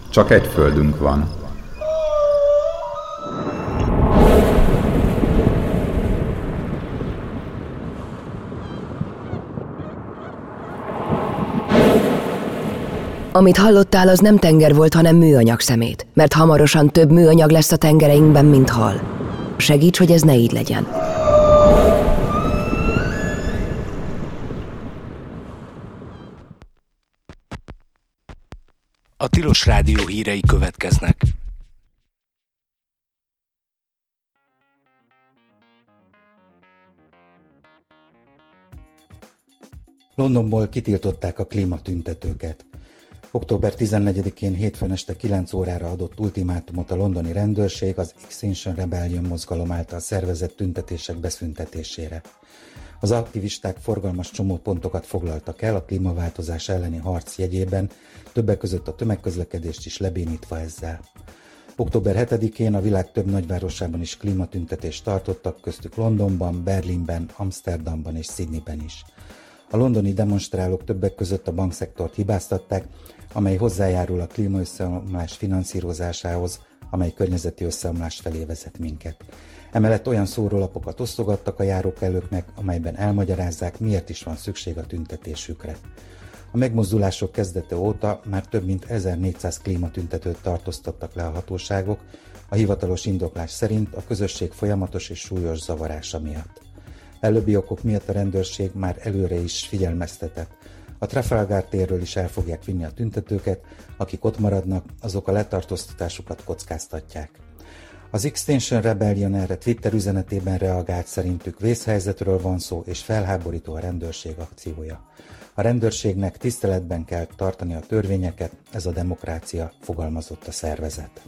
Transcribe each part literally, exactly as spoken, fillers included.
Csak egy földünk van. Amit hallottál, az nem tenger volt, hanem műanyag szemét, mert hamarosan több műanyag lesz a tengereinkben, mint hal. Segíts, hogy ez ne így legyen. A Tilos Rádió hírei következnek. Londonból kitiltották a klímatüntetőket. október tizennegyedikén hétfőn este kilenc órára adott ultimátumot a londoni rendőrség az Extinction Rebellion mozgalom által szervezett tüntetések beszüntetésére. Az aktivisták forgalmas csomópontokat foglaltak el a klímaváltozás elleni harc jegyében, többek között a tömegközlekedést is lebénítva ezzel. október hetedikén a világ több nagyvárosában is klímatüntetést tartottak, köztük Londonban, Berlinben, Amsterdamban és Sydneyben is. A londoni demonstrálók többek között a bankszektort hibáztatták, amely hozzájárul a klímaösszeomlás finanszírozásához, amely környezeti összeomlás felé vezet minket. Emellett olyan szórólapokat osztogattak a járókelőknek, amelyben elmagyarázzák, miért is van szükség a tüntetésükre. A megmozdulások kezdete óta már több mint ezernégyszáz klímatüntetőt tartóztattak le a hatóságok, a hivatalos indoklás szerint a közösség folyamatos és súlyos zavarása miatt. Előbbi okok miatt a rendőrség már előre is figyelmeztetett. A Trafalgar térről is el fogják vinni a tüntetőket, akik ott maradnak, azok a letartóztatásukat kockáztatják. Az Extinction Rebellion erre Twitter üzenetében reagált, szerintük vészhelyzetről van szó és felháborító a rendőrség akciója. A rendőrségnek tiszteletben kell tartani a törvényeket, ez a demokrácia, fogalmazott a szervezet.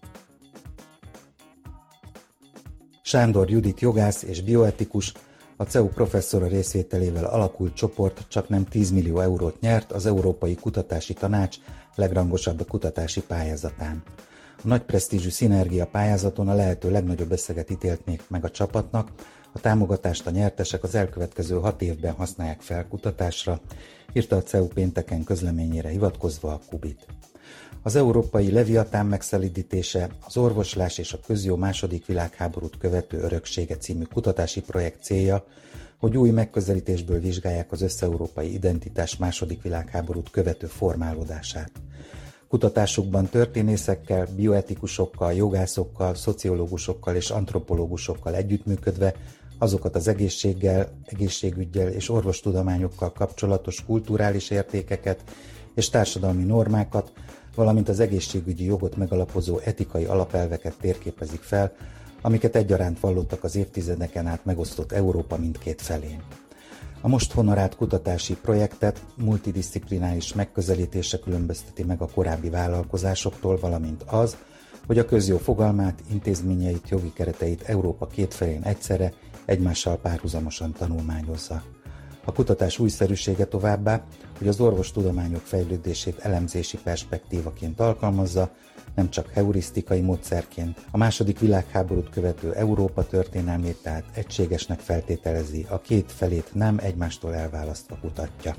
Sándor Judit jogász és bioetikus, a cé e u professzora részvételével alakult csoport csaknem tíz millió eurót nyert az Európai Kutatási Tanács legrangosabb kutatási pályázatán. A nagy presztízsű szinergia pályázaton a lehető legnagyobb összeget ítéltnék meg a csapatnak, a támogatást a nyertesek az elkövetkező hat évben használják fel kutatásra, írta a cé e u pénteken közleményére hivatkozva a Kubit. Az európai Leviatán megszelídítése, az orvoslás és a közjó második világháborút követő öröksége című kutatási projekt célja, hogy új megközelítésből vizsgálják az összeurópai identitás második világháborút követő formálódását. Kutatásukban történészekkel, bioetikusokkal, jogászokkal, szociológusokkal és antropológusokkal együttműködve azokat az egészséggel, egészségüggyel és orvostudományokkal kapcsolatos kulturális értékeket és társadalmi normákat, valamint az egészségügyi jogot megalapozó etikai alapelveket térképezik fel, amiket egyaránt vallottak az évtizedeken át megosztott Európa mindkét felén. A most honorált kutatási projektet multidisziplináris megközelítése különbözteti meg a korábbi vállalkozásoktól, valamint az, hogy a közjó fogalmát, intézményeit, jogi kereteit Európa két felén egyszerre, egymással párhuzamosan tanulmányozza. A kutatás újszerűsége továbbá, hogy az orvostudományok fejlődését elemzési perspektívaként alkalmazza, nem csak heurisztikai módszerként, a második világháborút követő Európa történelmét tehát egységesnek feltételezi, a két felét nem egymástól elválasztva kutatja.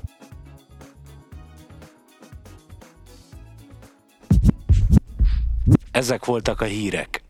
Ezek voltak a hírek.